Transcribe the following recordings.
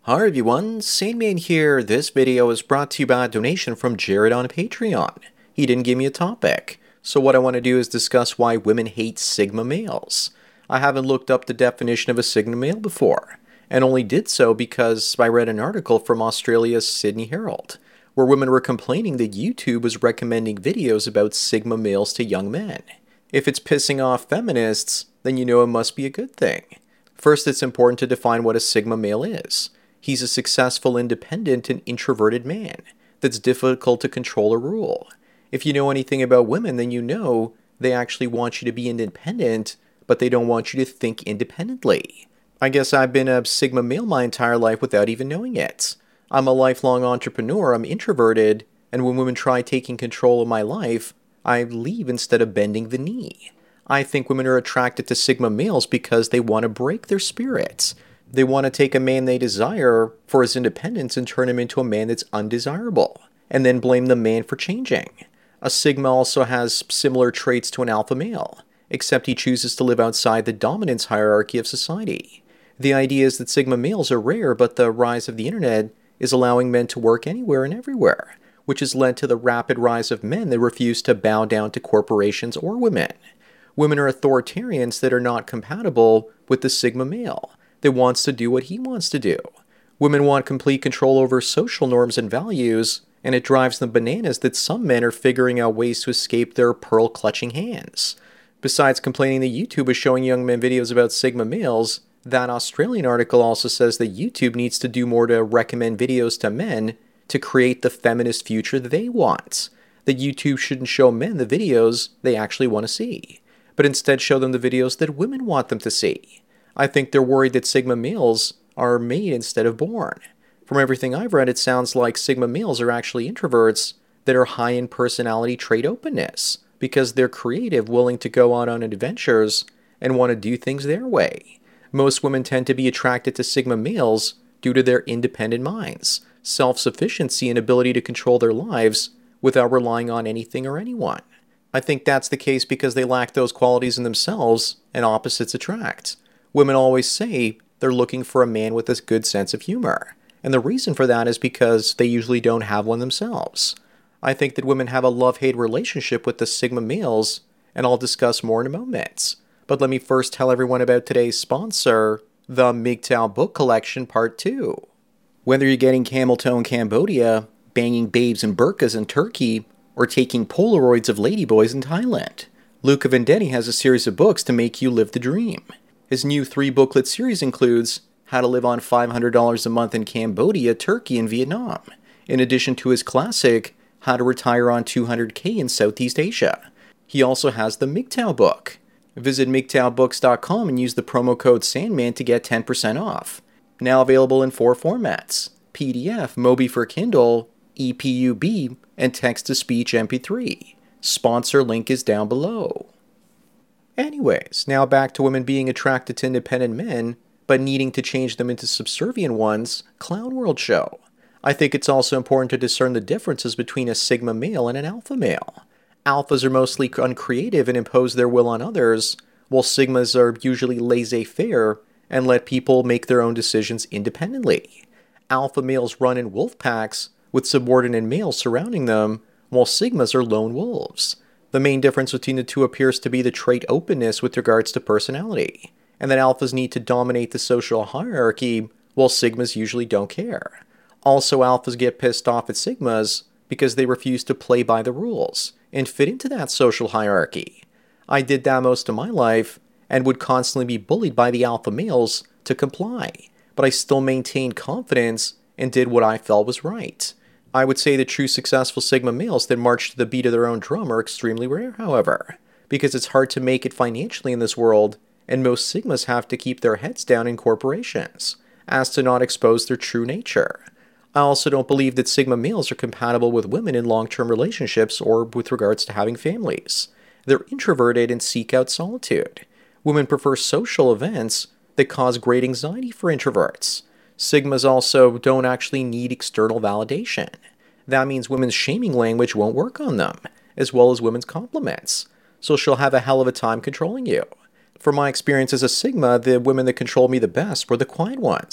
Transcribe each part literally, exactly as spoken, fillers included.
Hi everyone, Sandman here. This video is brought to you by a donation from Jared on Patreon. He didn't give me a topic, so what I want to do is discuss why women hate Sigma males. I haven't looked up the definition of a Sigma male before, and only did so because I read an article from Australia's Sydney Herald, where women were complaining that YouTube was recommending videos about Sigma males to young men. If it's pissing off feminists, then you know it must be a good thing. First, it's important to define what a Sigma male is. He's a successful, independent, and introverted man that's difficult to control or rule. If you know anything about women, then you know they actually want you to be independent, but they don't want you to think independently. I guess I've been a Sigma male my entire life without even knowing it. I'm a lifelong entrepreneur, I'm introverted, and when women try taking control of my life, I leave instead of bending the knee. I think women are attracted to Sigma males because they want to break their spirits. They want to take a man they desire for his independence and turn him into a man that's undesirable, and then blame the man for changing. A Sigma also has similar traits to an alpha male, except he chooses to live outside the dominance hierarchy of society. The idea is that Sigma males are rare, but the rise of the internet is allowing men to work anywhere and everywhere, which has led to the rapid rise of men that refuse to bow down to corporations or women. Women are authoritarians that are not compatible with the Sigma male that wants to do what he wants to do. Women want complete control over social norms and values, and it drives them bananas that some men are figuring out ways to escape their pearl-clutching hands. Besides complaining that YouTube is showing young men videos about Sigma males, that Australian article also says that YouTube needs to do more to recommend videos to men to create the feminist future they want. That YouTube shouldn't show men the videos they actually want to see, but instead show them the videos that women want them to see. I think they're worried that Sigma males are made instead of born. From everything I've read, it sounds like Sigma males are actually introverts that are high in personality trait openness because they're creative, willing to go out on adventures, and want to do things their way. Most women tend to be attracted to Sigma males due to their independent minds, self-sufficiency, and ability to control their lives without relying on anything or anyone. I think that's the case because they lack those qualities in themselves, and opposites attract. Women always say they're looking for a man with a good sense of humor, and the reason for that is because they usually don't have one themselves. I think that women have a love-hate relationship with the Sigma males, and I'll discuss more in a moment. But let me first tell everyone about today's sponsor, the M G T O W Book Collection Part two. Whether you're getting camel toe in Cambodia, banging babes in burqas in Turkey, or taking Polaroids of ladyboys in Thailand, Luca Vendetti has a series of books to make you live the dream. His new three-booklet series includes How to Live on five hundred dollars a Month in Cambodia, Turkey, and Vietnam, in addition to his classic How to Retire on two hundred K in Southeast Asia. He also has the M G T O W book. Visit M G T O W books dot com and use the promo code Sandman to get ten percent off. Now available in four formats: P D F, Mobi for Kindle, E P U B, and text-to-speech M P three. Sponsor link is down below. Anyways, now back to women being attracted to independent men, but needing to change them into subservient ones, Clown World show. I think it's also important to discern the differences between a Sigma male and an alpha male. Alphas are mostly uncreative and impose their will on others, while Sigmas are usually laissez-faire and let people make their own decisions independently. Alpha males run in wolf packs with subordinate males surrounding them, while Sigmas are lone wolves. The main difference between the two appears to be the trait openness with regards to personality, and that alphas need to dominate the social hierarchy, while Sigmas usually don't care. Also, alphas get pissed off at Sigmas because they refuse to play by the rules and fit into that social hierarchy. I did that most of my life, and would constantly be bullied by the alpha males to comply, but I still maintained confidence and did what I felt was right. I would say the true successful Sigma males that march to the beat of their own drum are extremely rare, however, because it's hard to make it financially in this world, and most Sigmas have to keep their heads down in corporations, as to not expose their true nature. I also don't believe that Sigma males are compatible with women in long-term relationships or with regards to having families. They're introverted and seek out solitude. Women prefer social events that cause great anxiety for introverts. Sigmas also don't actually need external validation. That means women's shaming language won't work on them, as well as women's compliments. So she'll have a hell of a time controlling you. From my experience as a Sigma, the women that controlled me the best were the quiet ones.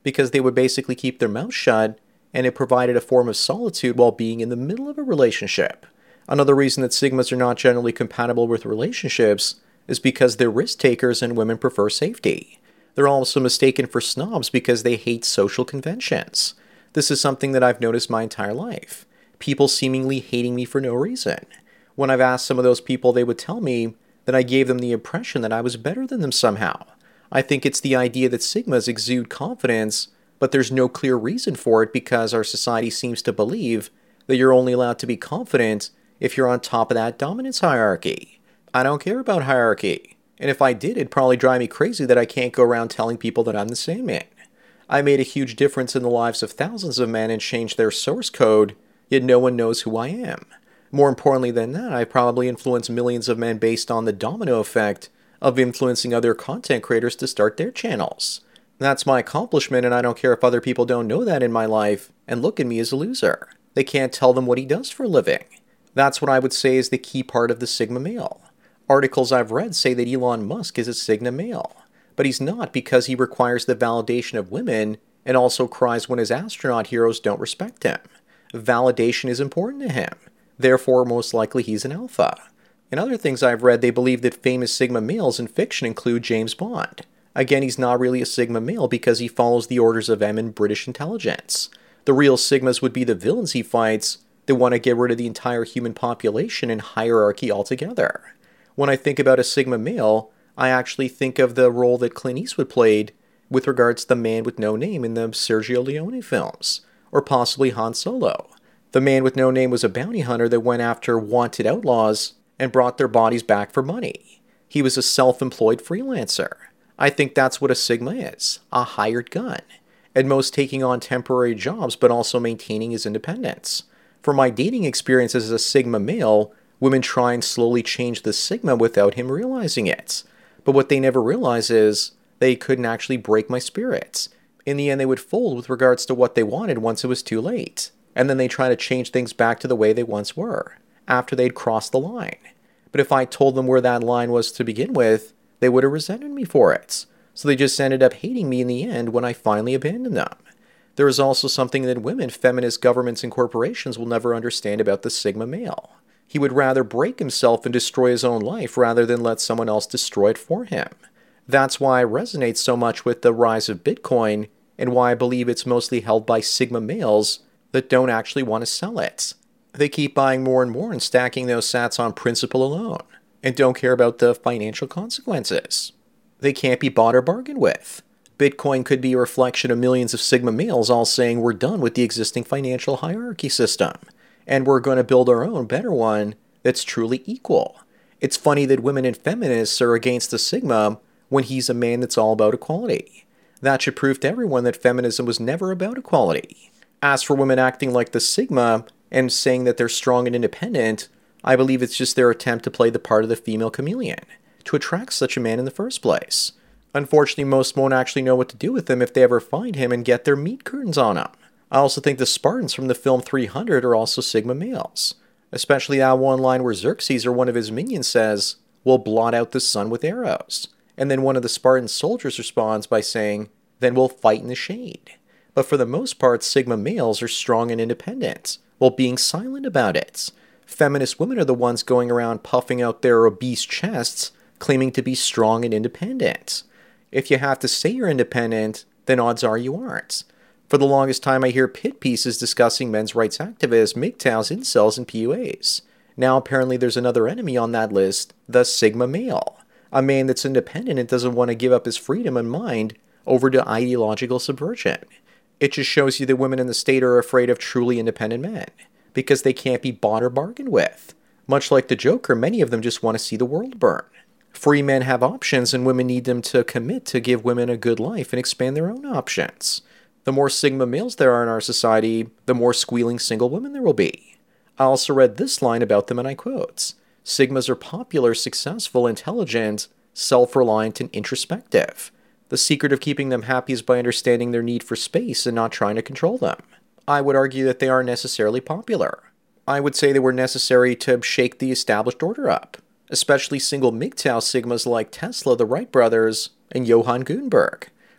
because they would basically keep their mouth shut, and it provided a form of solitude while being in the middle of a relationship. Another reason that Sigmas are not generally compatible with relationships is because they're risk takers and women prefer safety. They're also mistaken for snobs because they hate social conventions. This is something that I've noticed my entire life. People seemingly hating me for no reason. When I've asked some of those people, they would tell me that I gave them the impression that I was better than them somehow. I think it's the idea that Sigmas exude confidence, but there's no clear reason for it because our society seems to believe that you're only allowed to be confident if you're on top of that dominance hierarchy. I don't care about hierarchy. And if I did, it'd probably drive me crazy that I can't go around telling people that I'm the Sandman. I made a huge difference in the lives of thousands of men and changed their source code, yet no one knows who I am. More importantly than that, I've probably influenced millions of men based on the domino effect of influencing other content creators to start their channels. That's my accomplishment, and I don't care if other people don't know that in my life and look at me as a loser. They can't tell them what he does for a living. That's what I would say is the key part of the Sigma male. Articles I've read say that Elon Musk is a Sigma male, but he's not because he requires the validation of women and also cries when his astronaut heroes don't respect him. Validation is important to him. Therefore, most likely he's an alpha. In other things I've read, they believe that famous Sigma males in fiction include James Bond. Again, he's not really a Sigma male because he follows the orders of M in British intelligence. The real Sigmas would be the villains he fights that want to get rid of the entire human population and hierarchy altogether. When I think about a Sigma male, I actually think of the role that Clint Eastwood played with regards to the Man with No Name in the Sergio Leone films, or possibly Han Solo. The Man with No Name was a bounty hunter that went after wanted outlaws and brought their bodies back for money. He was a self-employed freelancer. I think that's what a Sigma is, a hired gun. At most taking on temporary jobs, but also maintaining his independence. From my dating experiences as a Sigma male, women try and slowly change the Sigma without him realizing it. But what they never realize is they couldn't actually break my spirits. In the end, they would fold with regards to what they wanted once it was too late. And then they try to change things back to the way they once were, after they'd crossed the line. But if I told them where that line was to begin with, they would have resented me for it. So they just ended up hating me in the end when I finally abandoned them. There is also something that women, feminist governments, and corporations will never understand about the Sigma male. He would rather break himself and destroy his own life rather than let someone else destroy it for him. That's why I resonate so much with the rise of Bitcoin and why I believe it's mostly held by Sigma males that don't actually want to sell it. They keep buying more and more and stacking those sats on principle alone and don't care about the financial consequences. They can't be bought or bargained with. Bitcoin could be a reflection of millions of Sigma males all saying we're done with the existing financial hierarchy system, and we're going to build our own better one that's truly equal. It's funny that women and feminists are against the Sigma when he's a man that's all about equality. That should prove to everyone that feminism was never about equality. As for women acting like the Sigma and saying that they're strong and independent, I believe it's just their attempt to play the part of the female chameleon, to attract such a man in the first place. Unfortunately, most won't actually know what to do with him if they ever find him and get their meat curtains on him. I also think the Spartans from the film three hundred are also Sigma males. Especially that one line where Xerxes or one of his minions says, "We'll blot out the sun with arrows." And then one of the Spartan soldiers responds by saying, "Then we'll fight in the shade." But for the most part, Sigma males are strong and independent, while being silent about it. Feminist women are the ones going around puffing out their obese chests, claiming to be strong and independent. If you have to say you're independent, then odds are you aren't. For the longest time, I hear pit pieces discussing men's rights activists, M G T O Ws, incels, and P U As. Now apparently there's another enemy on that list, the Sigma male. A man that's independent and doesn't want to give up his freedom and mind over to ideological subversion. It just shows you that women in the state are afraid of truly independent men, because they can't be bought or bargained with. Much like the Joker, many of them just want to see the world burn. Free men have options and women need them to commit to give women a good life and expand their own options. The more Sigma males there are in our society, the more squealing single women there will be. I also read this line about them and I quote, "Sigmas are popular, successful, intelligent, self-reliant, and introspective. The secret of keeping them happy is by understanding their need for space and not trying to control them." I would argue that they aren't necessarily popular. I would say they were necessary to shake the established order up, especially single M G T O W Sigmas like Tesla, the Wright brothers, and Johann Gutenberg.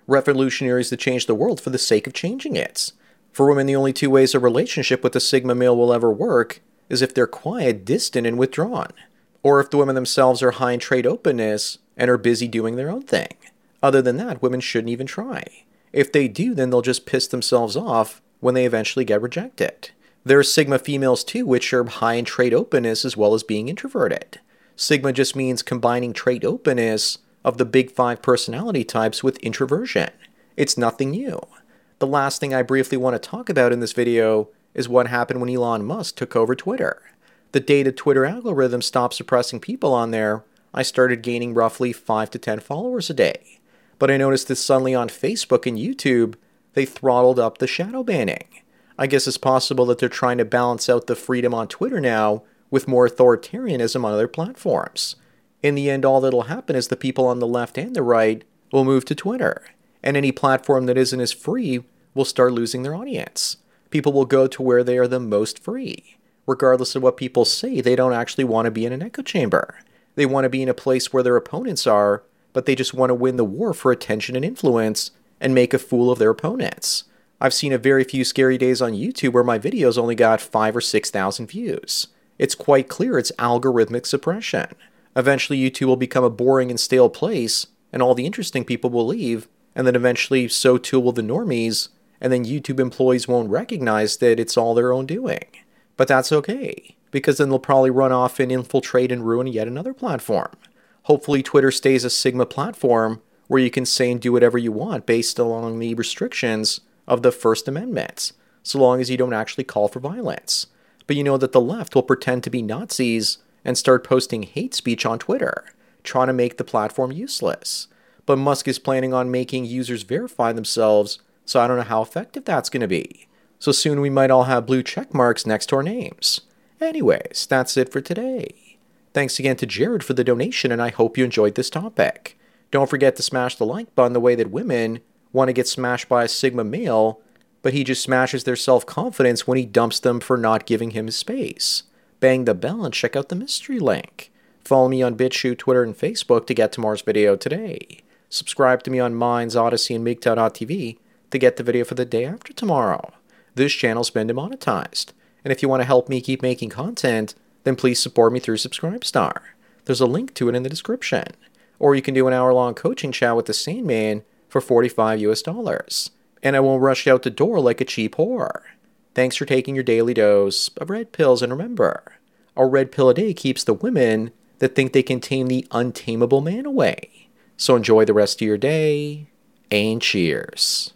Revolutionaries that change the world for the sake of changing it. For women, the only two ways a relationship with a Sigma male will ever work is if they're quiet, distant, and withdrawn. Or if the women themselves are high in trade openness and are busy doing their own thing. Other than that, women shouldn't even try. If they do, then they'll just piss themselves off when they eventually get rejected. There are Sigma females too, which are high in trait openness as well as being introverted. Sigma just means combining trait openness of the big five personality types with introversion. It's nothing new. The last thing I briefly want to talk about in this video is what happened when Elon Musk took over Twitter. The day the Twitter algorithm stopped suppressing people on there, I started gaining roughly five to ten followers a day. But I noticed that suddenly on Facebook and YouTube, they throttled up the shadow banning. I guess it's possible that they're trying to balance out the freedom on Twitter now with more authoritarianism on other platforms. In the end, all that'll happen is the people on the left and the right will move to Twitter, and any platform that isn't as free will start losing their audience. People will go to where they are the most free. Regardless of what people say, they don't actually want to be in an echo chamber. They want to be in a place where their opponents are, but they just want to win the war for attention and influence and make a fool of their opponents. I've seen a very few scary days on YouTube where my videos only got five or six thousand views. It's quite clear it's algorithmic suppression. Eventually YouTube will become a boring and stale place, and all the interesting people will leave, and then eventually so too will the normies, and then YouTube employees won't recognize that it's all their own doing. But that's okay, because then they'll probably run off and infiltrate and ruin yet another platform. Hopefully Twitter stays a Sigma platform where you can say and do whatever you want based along the restrictions of the First Amendment, so long as you don't actually call for violence. But you know that the left will pretend to be Nazis and start posting hate speech on Twitter, trying to make the platform useless. But Musk is planning on making users verify themselves, so I don't know how effective that's going to be. So soon we might all have blue check marks next to our names. Anyways, that's it for today. Thanks again to Jared for the donation, and I hope you enjoyed this topic. Don't forget to smash the like button the way that women want to get smashed by a Sigma male, but he just smashes their self-confidence when he dumps them for not giving him his space. Bang the bell and check out the mystery link. Follow me on BitChute, Twitter, and Facebook to get tomorrow's video today. Subscribe to me on Minds, Odyssey, and MGTOW dot T V to get the video for the day after tomorrow. This channel's been demonetized, and if you want to help me keep making content, then please support me through Subscribestar. There's a link to it in the description. Or you can do an hour-long coaching chat with the Sandman for forty-five US dollars. And I won't rush you out the door like a cheap whore. Thanks for taking your daily dose of red pills, and remember, a red pill a day keeps the women that think they can tame the untamable man away. So enjoy the rest of your day, and cheers.